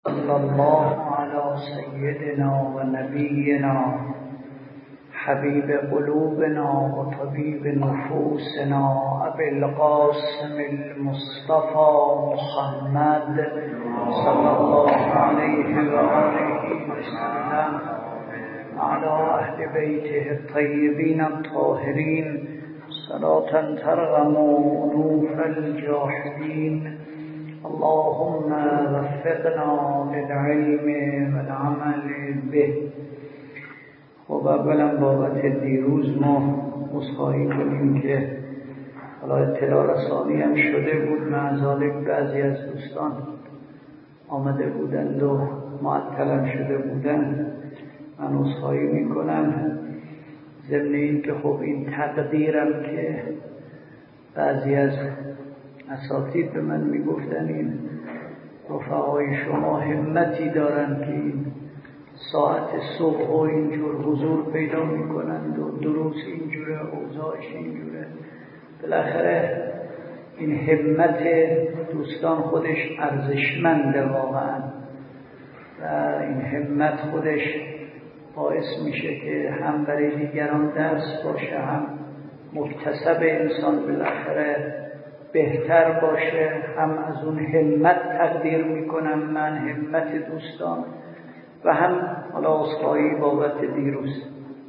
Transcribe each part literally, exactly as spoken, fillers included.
صلى الله على سيدنا ونبينا حبيب قلوبنا وطبيب نفوسنا أبي القاسم المصطفى محمد صلى الله عليه وآله وسلم على أهل بيته الطيبين الطاهرين صلاة ترغم أنوف الجاحدين. اللهم وفقنا للعلم والعمل به. خب اولا بابت دیروز ما عذرخواهی کنیم که حالا اطلاع رسانی هم شده بود، معذالک بعضی از دوستان آمده بودند و معطلم شده بودند. من عذرخواهی میکنم، ضمن این که خب این تقدیرم که بعضی از اساتید به من میگفتن این رفقای شما همتی دارن که این ساعت صبح و اینجور حضور پیدا میکنند و دروس اینجوره، اوضاعش اینجوره. بالاخره این همت دوستان خودش ارزشمنده واقعا و این همت خودش باعث میشه که هم برای دیگران درس باشه، هم مکتسب انسان بالاخره بهتر باشه. هم از اون همت تقدیر میکنم من، همت دوستان، و هم حالا عذرخواهی بابت دیروز.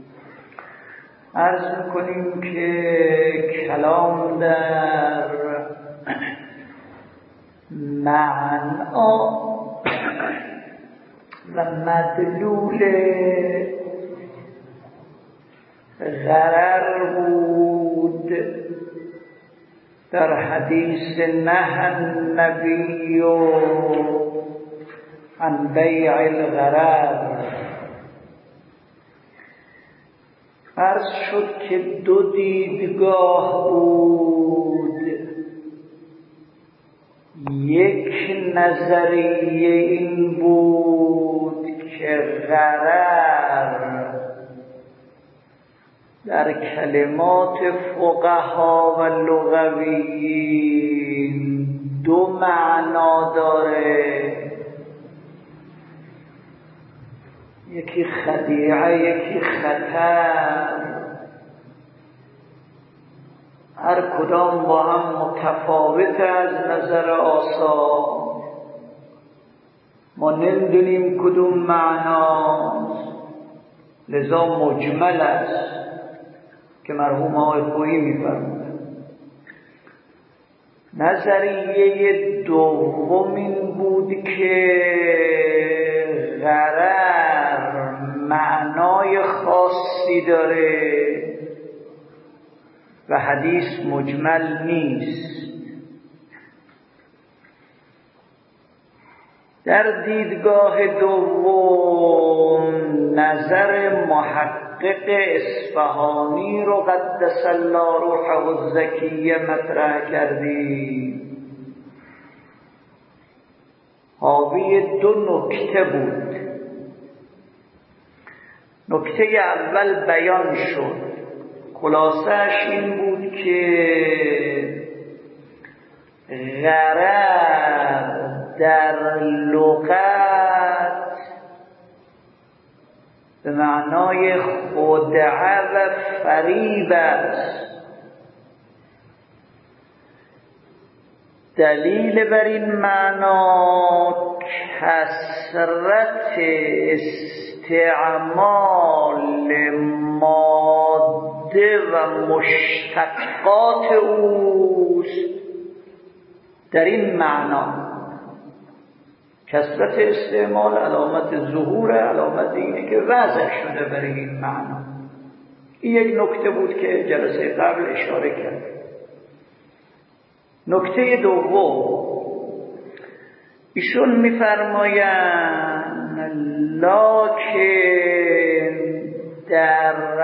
عرض میکنیم که کلام در معنا و مدلول غرر بود در حدیث نهی النبی عن بیع الغرر. عرض شد که دو دیدگاه بود. یک نظریه این بود که غرر در کلمات فقها و لغویین دو معنا داره، یکی خدیعه یکی خطر. هر کدام با هم متفاوت از نظر آثار. ما نمیدونیم کدوم معناست، لذا مجمل است که مرحوم آقای خویی می‌فرمودند. نظریه دوم این بود که غرر معنای خاصی داره و حدیث مجمل نیست. در دیدگاه دوم نظر محقق اصفهانی رو قدس الله روحه الزکیه مطرح کردیم. حاوی دو نکته بود. نکته اول بیان شد، خلاصه‌اش این بود که غرر در لغت به معنای خدعه و فریب است. دلیل بر این معنا کثرت استعمال ماده و مشتقات اوست. در این معنا کثرت استعمال علامت ظهور، علامت اینه که وضع شده برای این معنا. این یک نکته بود که جلسه قبل اشاره کرد. نکته دوم، ایشون می‌فرمایند لکن در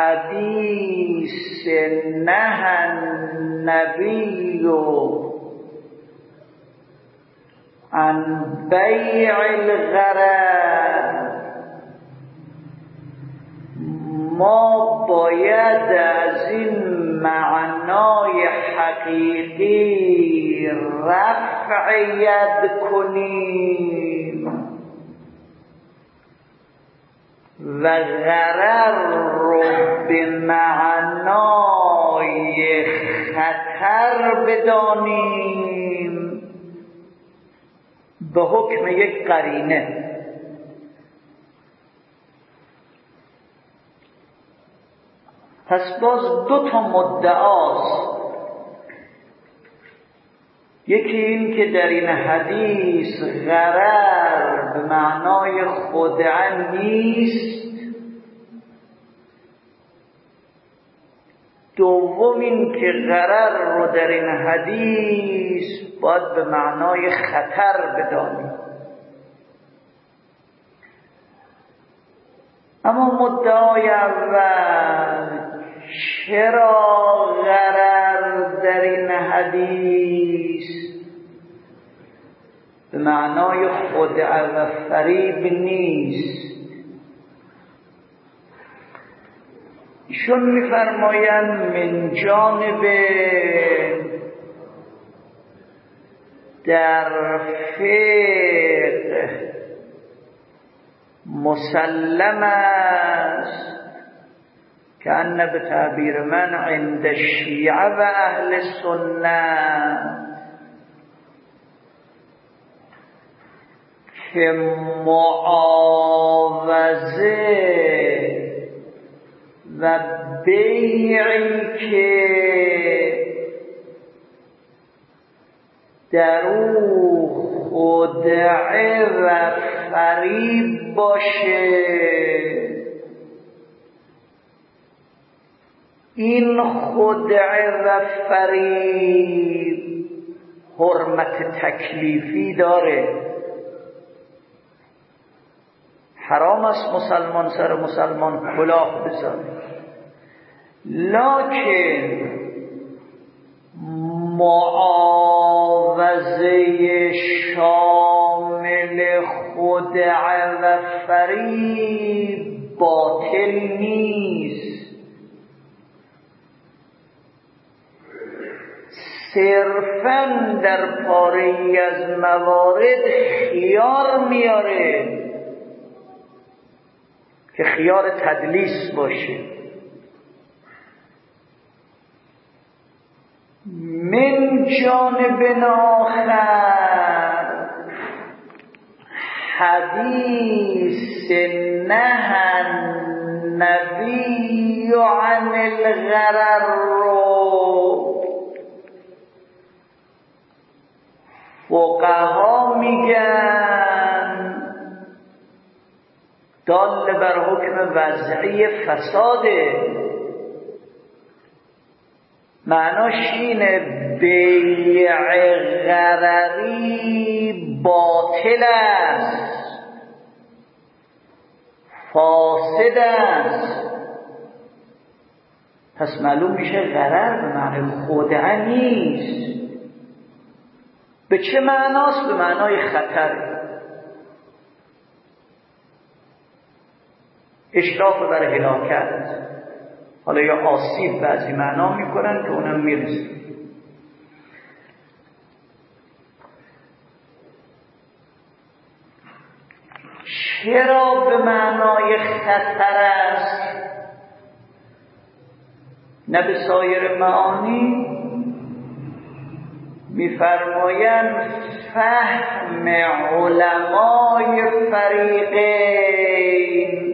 حدیث نهی النبی عن بیع الغرر، ما باید از این معنای حقیقی رفع ید کنیم و غرر رو به معنای خطر بدانیم به حکم یک قرینه. پس باز دو تا مدعاست. یکی این که در این حدیث غرر به معنای خدعه نیست، دوم این که غرر رو در این حدیث باید به معنای خطر بدانیم. اما مدعای اول چرا غرر در این حدیث به معنای خدعه و فریب نیست؟ ایشون می‌فرمایند من جانب در فقه مسلم است که ان به تعبیر من عند شیعه و اهل سنت که معاوضه و بیعی که در او خدعه و فریب باشه، این خدعه و فریب حرمت تکلیفی داره. حرام است مسلمان سر مسلمان کلاه بزنه، لکن معاوضه شامل خدعه و فریب باطل نیست. صرفاً در پاره‌ای از موارد خیار میاره که خیار تدلیس باشه. من جانب آخر حدیث نهى النبی عن الغرر رو فقها میگن دال بر حکم وضعی فساده. معناش اینه بیع غرری باطل است، فاسد است. پس معلوم میشه غرر به معنی خدعه نیست. به چه معناست؟ به معنای خطر، اشراف بر هلاکت. حالا یا آسیب بعضی معنا میکنن که اونم میرسه. چرا به معنای خطر است نه به سایر معانی؟ میفرمایند فهم علمای فریقین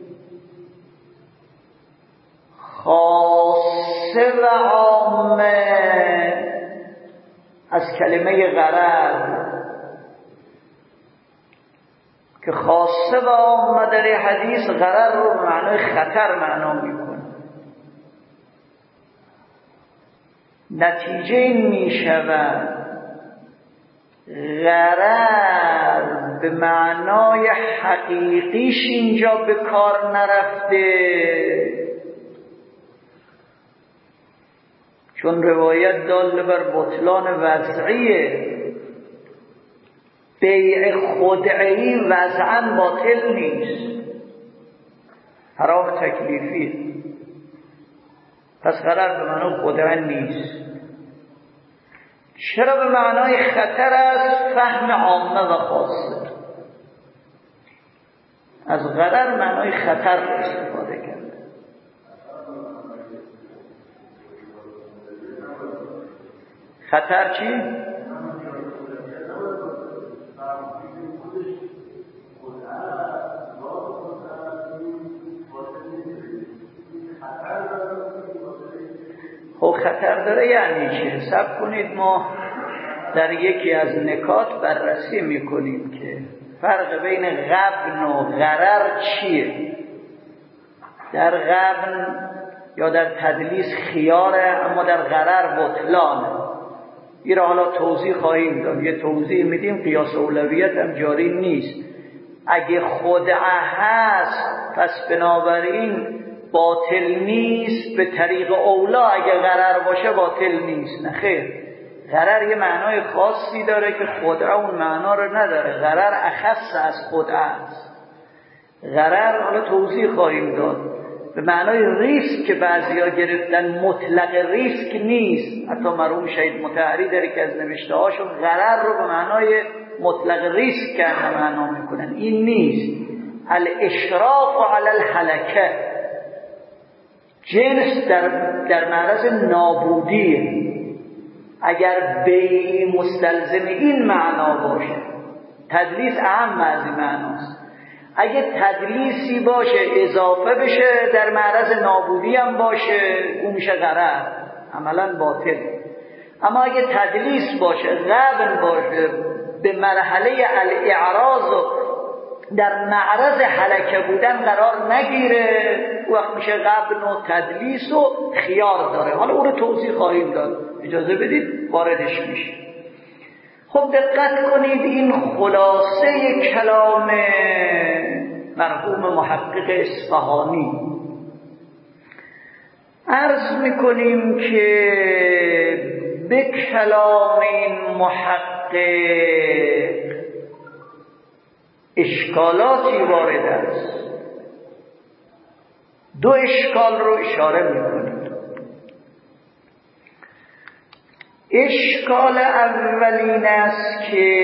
خاصه و عامه از کلمه غرر که خاصه و عامه در حدیث غرر رو به معنای خطر معنا میکنه. نتیجه این میشود غرر به معنای حقیقیش اینجا به کار نرفته، چون روایت دال بر بطلان وضعیه. بیع خدعی وضعاً باطل نیست، حرام تکلیفی. پس غرر به معنای خدعه نیست. چرا به معنای خطر است؟ فهم عامه و خاصه. از غرر معنای خطر رو استفاده کرده. خطر چی؟ خب خطر داره یعنی چه؟ صبر کنید، ما در یکی از نکات بررسی میکنیم که فرق بین غبن و غرر چیه. در غبن یا در تدلیس خیاره، اما در غرر بطلانه. این را حالا توضیح خواهیم داد، یه توضیح میدیم، قیاس اولویت هم جاری نیست. اگه خدعه هست پس بنابراین باطل نیست، به طریق اولا اگه غرر باشه باطل نیست. نه خیر، غرر یه معنای خاصی داره که خدعه اون معنا رو نداره. غرر اخص از خدعه است. غرر حالا توضیح خواهیم داد، به معنای ریسک که بعضیا گرفتن مطلق ریسک نیست. حتی مرحوم شهید مطهری داره که از نوشته هاشون غرر رو به معنای مطلق ریسک که معنا میکنن. این نیست. الاشراف علی الهلکه، جنس در, در معرض نابودیه. اگر بیعی مستلزم این معنا باشه، تدلیس اهم از این معناست. اگه تدلیسی باشه اضافه بشه در معرض نابودی هم باشه، اون میشه غرر، عملا باطل. اما اگه تدلیس باشه، غبن باشه، به مرحله الاعراض و در معرض هلکه بودن قرار نگیره، وقت میشه غبن و تدلیس و خیار داره. حالا اون رو توضیح خواهیم داد، اجازه بدید واردش میشه. خب دقت کنید، این خلاصه کلام مرحوم محقق اصفهانی. عرض میکنیم که به کلام این محقق اشکالاتی وارد است. دو اشکال رو اشاره میکنیم. اشکال اولین است که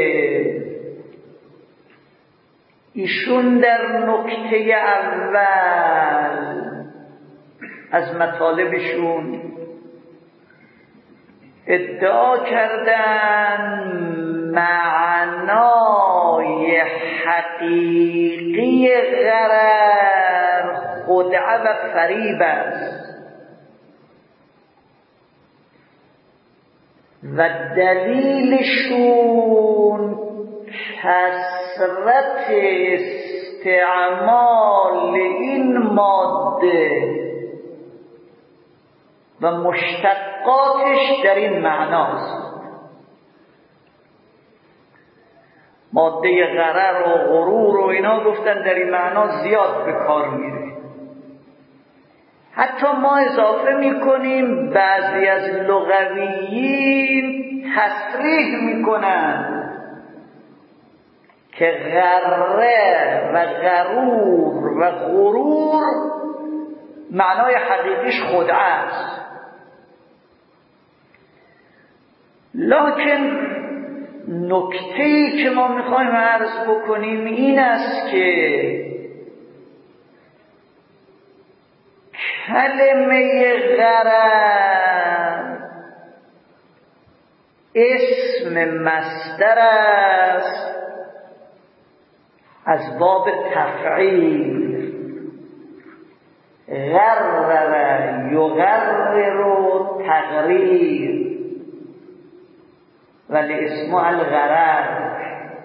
ایشون در نکته اول از مطالبشون ادعا کردن معنای حقیقی غرر خدعه و فریب است و دلیلشون کثرت استعمال این ماده و مشتقاتش در این معناست. ماده غرر و غرور و اینا گفتن در این معنا زیاد به کار میره. حتی ما اضافه میکنیم بعضی از لغویین تصریح میکنن که غره و غرور و غرور معنای حقیقیش خدعه است. لکن نکته‌ای که ما میخوایم عرض بکنیم این است که کلمه غرر اسم مصدر است از باب تفعیل. غرر یغرر تغریر ولی اسم الغرر.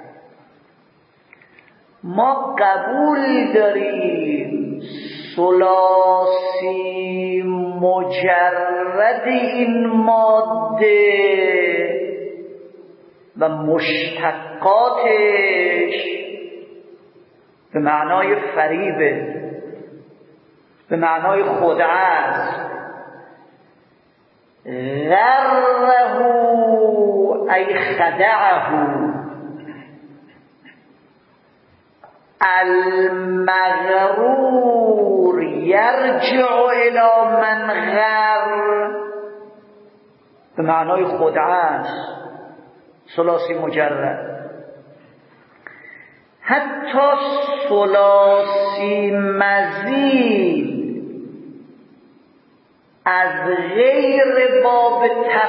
ما قبول داریم ثلاثی مجرد این ماده و مشتقاتش به معنای فریبه، به معنای خدعه است. غره ای خدعه، المغرور یرجع الی من غر، به معنای خدعه است. ثلاثی مجرد. حتی ثلاثی مزید از غیر باب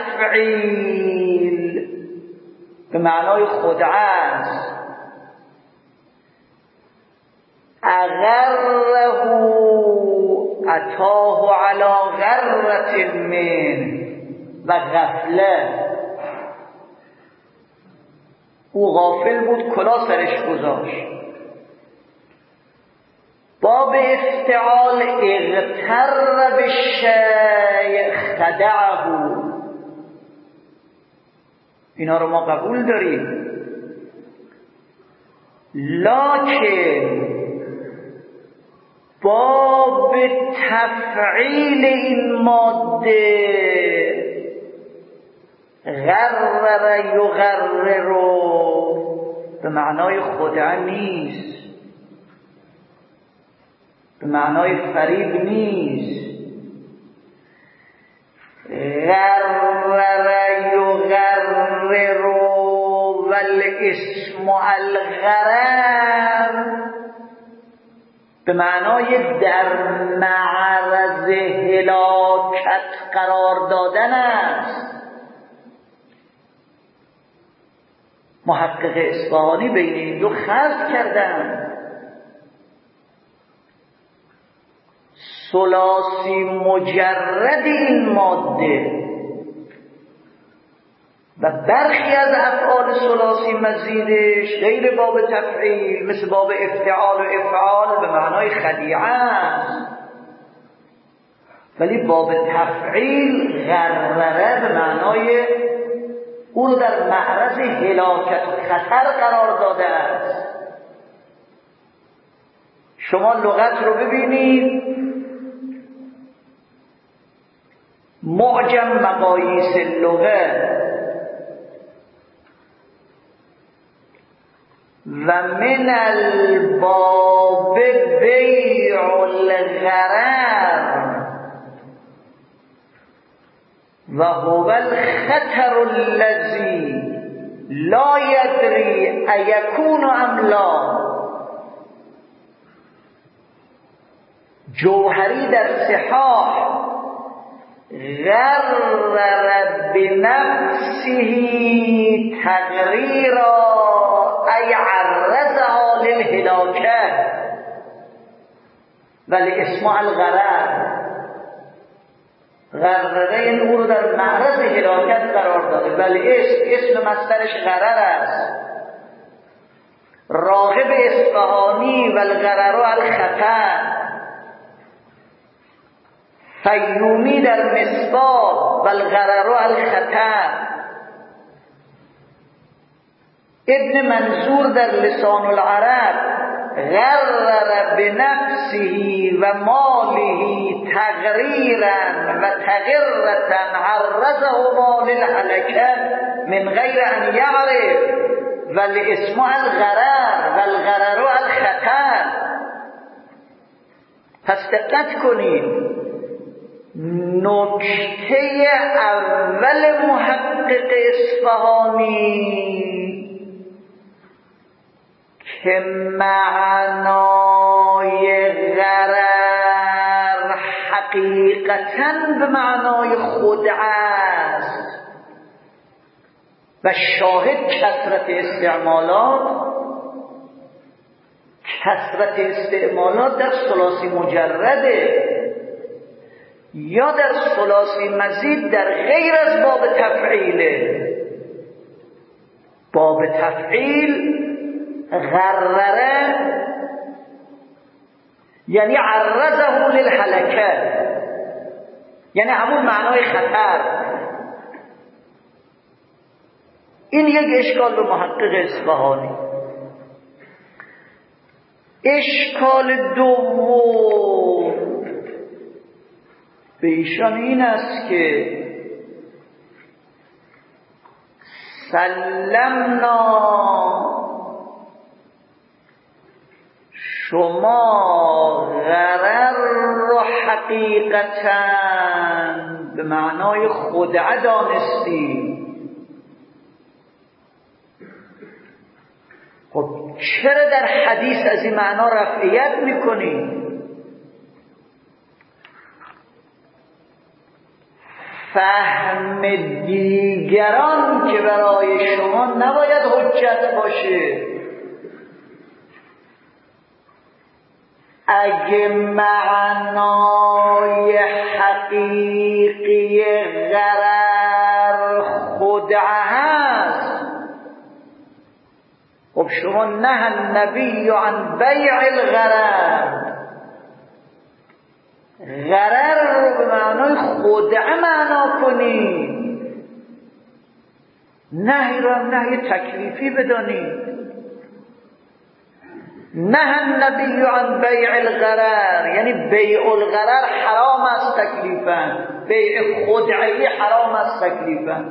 تفعیل به معنای خدعه است، اغره اتاه علی غرة من و غفله، او غافل بود کلا سرش گذاشت. باب افتعال اغتر بالشیء خدعه، اینا رو ما قبول داریم، لکن باب تفعیل این ماده غرر یغرر به معنای خدعه نیست، به معنای فریب نیست. غرر یغرر والاسم الغرر به معنای در معرض هلاکت قرار دادن است. محقق اصفهانی بین این دو خلط کردن. ثلاثی مجرد این ماده و برخی از افعال ثلاثی مزیدش غیر باب تفعیل، مثل باب افتعال و افعال به معنای خدیعه است، ولی باب تفعیل غرره به معنای او رو در معرض هلاکت و خطر قرار داده است. شما لغت رو ببینید، معجم مقاییس اللغه و من الباب بیع الغرر و هو الخطر الذي لا يدري ايكون ام لا. جوهری در صحاح غرر بنفسه تغریرا ای عرضها للهلاکه ولی اسم الغرر، غرره این او رو در معرض هلاکت قرار داده، ولی اسم اسم مصدرش غرر است. راغب اصفهانی و الغرر الخطر، فیومی در مصباح و الغرر الخطر، ابن منظور در لسان العرب غرر بنفسه و ماله تغریرا و تغرتا عرضه مال الهلكه من غیر ان یعرف والاسم الغرر والغرر الخطر. پس دقت کنید، نکته اول محقق اصفهانی که معنای غرر حقیقتاً به معنای خدعه است و شاهد کثرت استعمالات کثرت استعمالات در ثلاثی مجرده یا در ثلاثی مزید در غیر از باب تفعیله. باب تفعیل غرره یعنی عرضه للهلكه، یعنی همون معنای خطر. این یک اشکال به محقق اصفهانی. اشکال دوم به ایشان این است که سلمنا شما غرر رو حقیقتاً به معنای خدعه دانستی. خب چرا در حدیث از این معنا رفعیت میکنی؟ فهم دیگران که برای شما نباید حجت باشه. اگه معنای حقیقی غرر خدعه هست، خب شما نه النبی عن بیع الغرر، غرر رو به معنای خدعه معنا کنی، نهی رو هم نهی تکلیفی بدانی. نه النبی عن بیع الغرر یعنی بیع الغرر حرام است تکلیفاً، بیع خدعی حرام است تکلیفاً.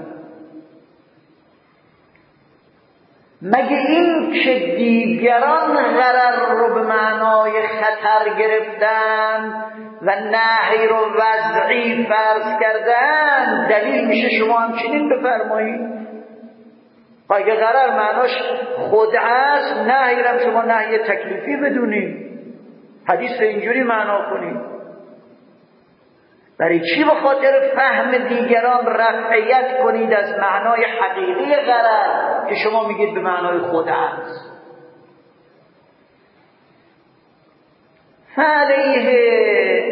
مگه این که دیگران غرر رو به معنای خطر گرفتن و نهی رو وضعی فرض کردن دلیل میشه شما همچنین بفرمایید؟ اگه غرر معناش خدعه است، نهی رو شما نهی تکلیفی بدونید، حدیث رو اینجوری معنا کنید. برای چی به خاطر فهم دیگران رفعیت کنید از معنای حقیقی غرر که شما میگید به معنای خدعه است؟ فعلیه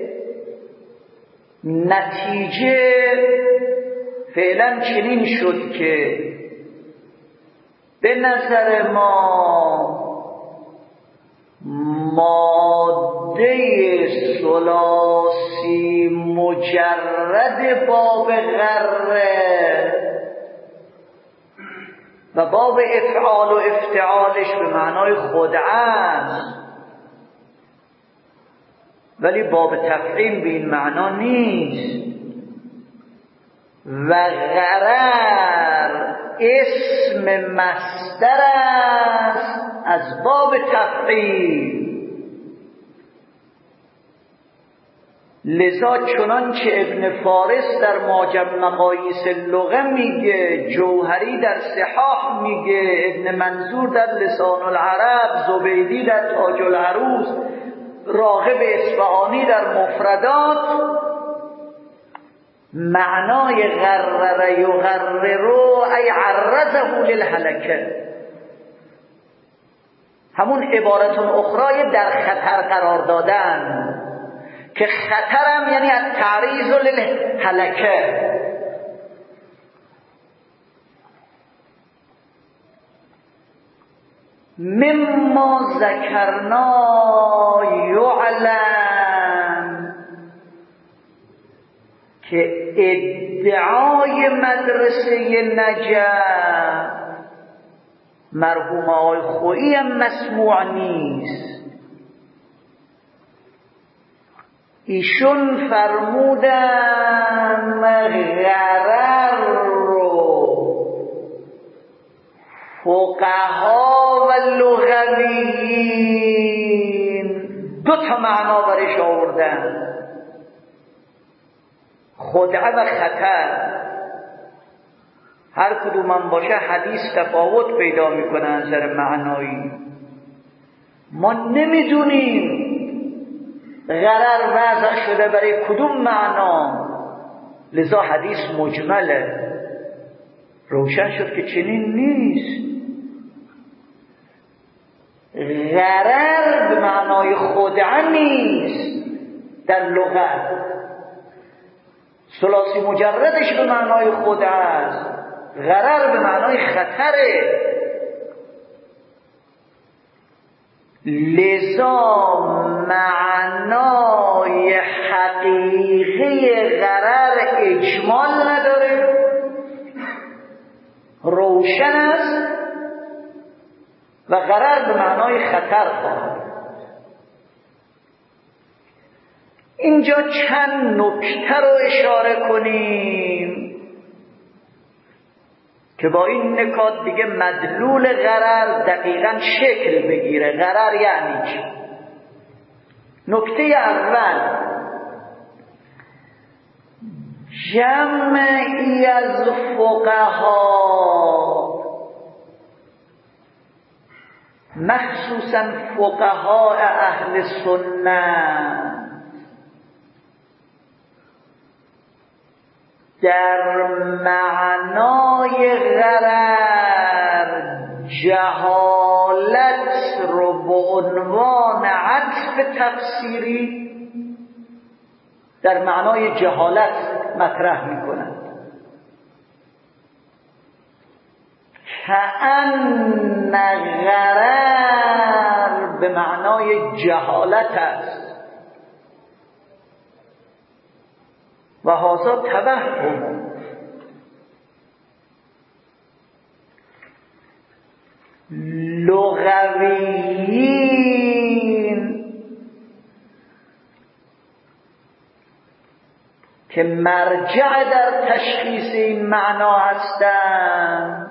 نتیجه فعلا چنین شد که به نظر ما ماده ثلاثی مجرد باب غره و باب افعال و افتعالش به معنای خدعه است، ولی باب تفعیل به این معنا نیست. و غرر اسم مصدر است از باب تفعیل. لذا چنانچه ابن فارس در معجم مقاییس اللغه میگه، جوهری در صحاح میگه، ابن منظور در لسان العرب، زبیدی در تاج العروض، راغب اصفهانی در مفردات، معنای غرر یغرر ای عرضه للهلکه، همون عبارت اخرى در خطر قرار دادن، که خطرم یعنی از تعریض للهلکه. مما ذکرنا یعلم که ادعای مدرسه نجف مرحوم آقای خویی هم مسموع نیست. ایشون فرمودن غرر رو فقها و لغویین دو تا معنا برش آوردن، خدعه و خطر. هر کدوم هم باشه حدیث تفاوت پیدا میکنه از نظر معنایی. ما نمیدونیم غرر وضع شده برای کدوم معنا، لذا حدیث مجمله. روشن شد که چنین نیست. غرر به معنای خدعه نیست در لغت، ثلاثی مجردش به معنای خدعه است، غرر به معنای خطره. لذا معنای حقیقی غرر اجمال نداره، روشن است و غرر به معنای خطر خواهد. اینجا چند نکته رو اشاره کنیم که با این نکات دیگه مدلول غرر دقیقاً شکل بگیره. غرر یعنی چی؟ نکته اول، جمعی از فقها مخصوصا فقهاء اهل سنت در معنای غرر جهالت رو به عنوان عطف تفسیری در معنای جهالت مطرح میکنند. کأن غرر به معنای جهالت است و هذا توهم. لغویین که مرجع در تشخیص این معنا هستند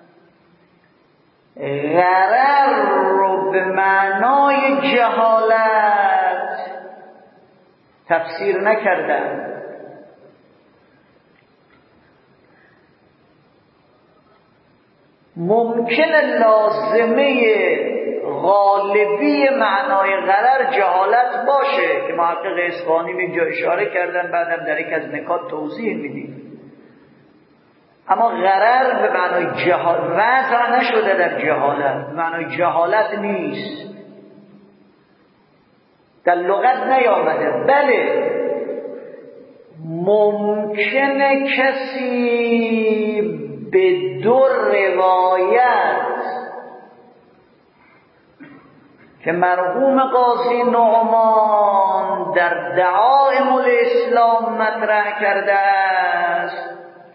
غرر رو به معنای جهالت تفسیر نکردند. ممکنه لازمه غالبی معنای غرر جهالت باشه که محقق اصفهانی اینجا اشاره کردن، بعدم در یک از نکات توضیح میدیم. اما غرر به معنای جهالت وضع نشده در جهالت، به معنای جهالت نیست، در لغت نیامده. بله ممکنه کسی به دو روایت که مرحوم قاضی نعمان در دعائم الاسلام مطرح کرده است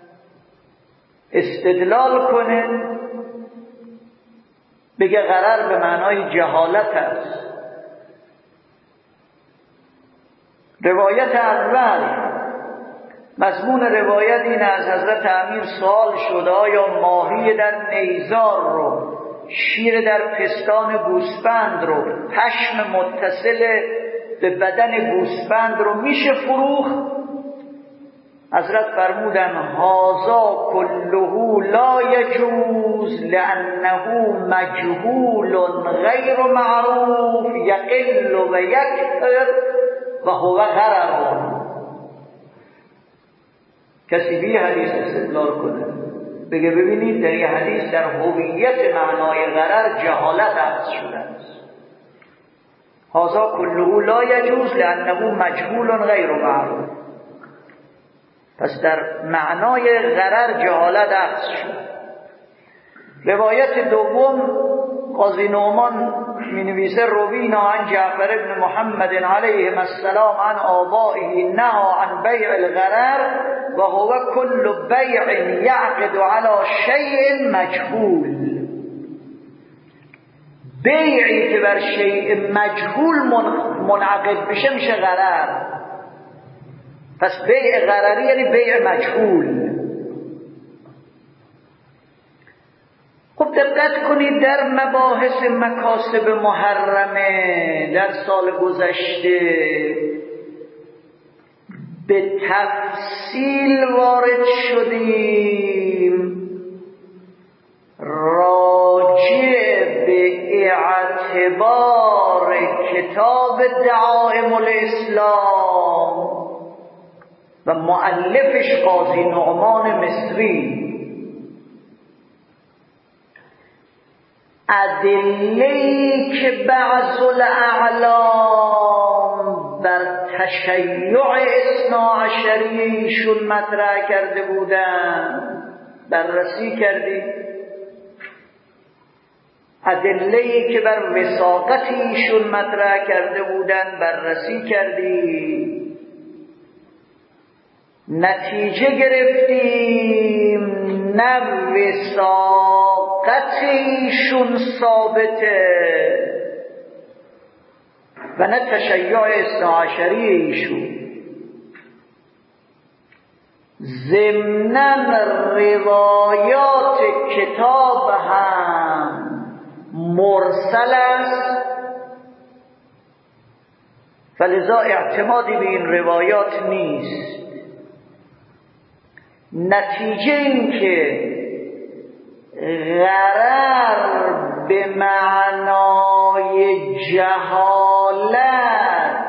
استدلال کنه، بگه غرر به معنای جهالت است. روایت اول مضمون روایت این از حضرت امیر سوال شد آیا ماهی در نیزار رو، شیر در پستان گوسفند رو، پشم متصل به بدن گوسفند رو میشه فروخت؟ حضرت فرمودن هذا کله لا یجوز لانه مجهول غیر معروف یقل و یکثر و هو غرر. کسی به حدیث استدلال کنه بگه ببینید در این حدیث در هویت معنای غرر جهالت عکس شده است. هذا کله لا یجوز لانه مجهول غیر معروف. پس در معنای غرر جهالت عکس شد. روایت دوم قاضی نعمان می نویسه روینا عن جعفر ابن محمد علیه السلام عن آبائه نهى عن بیع الغرر و هو کل بیع یعقد علی شیء مجهول. بیعی که بر شیء مجهول منعقد بشه میشه غرر. پس بیع غرری یعنی بیع مجهول. خب دقت کنید در مباحث مکاسب محرمه در سال گذشته به تفصیل وارد شدیم راجع به اعتبار کتاب دعائم الاسلام و مؤلفش قاضی نعمان مصری ادله‌ای که بعض الاعلام بر تشیع اثنا عشریشون مطرح کرده بودن بررسی کردیم. ادله‌ای که بر وثاقت ایشون مطرح کرده بودن بررسی کردیم. نتیجه گرفتیم نه وثاقت ایشون ثابته و نه تشیع اثنا عشری ایشون. ضمناً روایات کتاب هم مرسل است فلذا اعتمادی به این روایات نیست. نتیجه این که غرر به معنای جهالت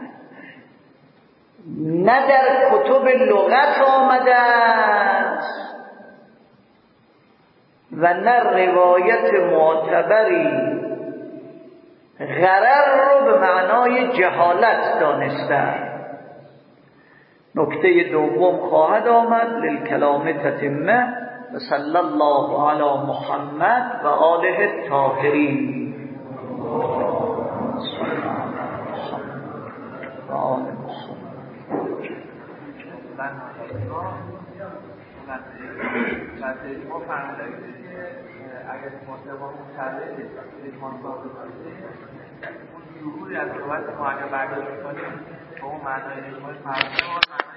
نه در کتب لغت آمده است و نه روایت معتبری غرر رو به معنای جهالت دانسته. نکته دوم خواهد آمد للکلام تتمه و صلی الله علی محمد و آله الطاهرین و آل محمد. ما فرمودیم که اگر مطلقا متعلق به مانفاق بکنیم اون ظهوری از صحبت ما اگر برداشت کنیم به اون معنای اجماعی فرمودیم